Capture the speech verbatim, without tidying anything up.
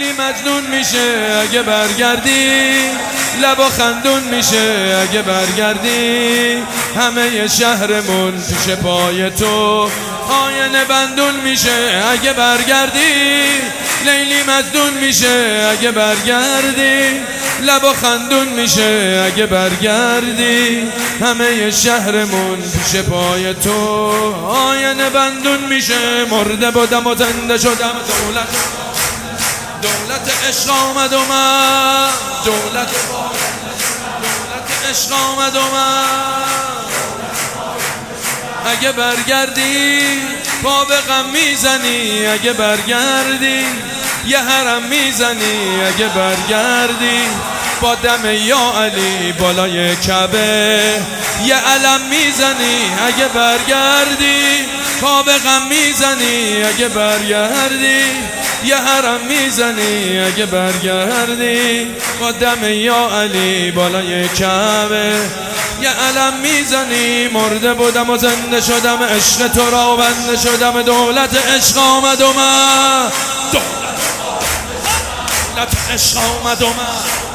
لیلی مجنون میشه اگه برگردی، لبا خندون میشه اگه برگردی، همه شهرمون پیش پای تو آینه بندون میشه اگه برگردی، لیلی مجنون میشه اگه برگردی، لبا خندون میشه اگه برگردی، همه شهرمون پیش پای تو آینه بندون میشه. مرده بودم و زنده شدم، دولت دولت عشق آمد و من، دولت دولت عشق آمد و من. اگه برگردی پا به غم میزنی، اگه برگردی یه حرم میزنی، اگه برگردی با دم یا علی بالای کعبه یه علم میزنی، اگه برگردی پا به غم میزنی، اگه برگردی یه حرم میزنی، اگه برگردی با دم یا علی بالای کعبه یه علم میزنی. مرده بودم و زنده شدم، عشق تو را بنده شدم، دولت عشق آمد و من، دولت عشق آمد و من.